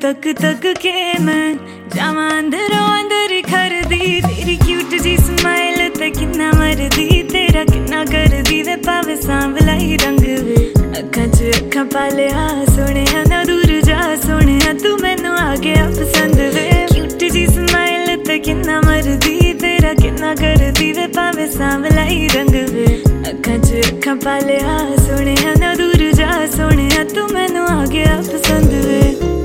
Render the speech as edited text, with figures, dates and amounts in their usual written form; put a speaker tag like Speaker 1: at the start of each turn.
Speaker 1: तक तक के मैं जावां अंदरों अंदर कर दी तेरी क्यूट जी स्माइल ते किन्ना मरदी तेरा किन्ना कर दी वे पावे सांवला ही रंग वे अखां च अखां पा लिया सोने ना दूर जा सोने तू मैनू आ गया पसंद वे क्यूट जी स्माइल ते किन्ना मरदी तेरा किन्ना कर दी वे पावे सांवला ही रंग वे अखां च अखां पा लिया सोने ना दूर जा सोने तू मैनू आ गया पसंद वे।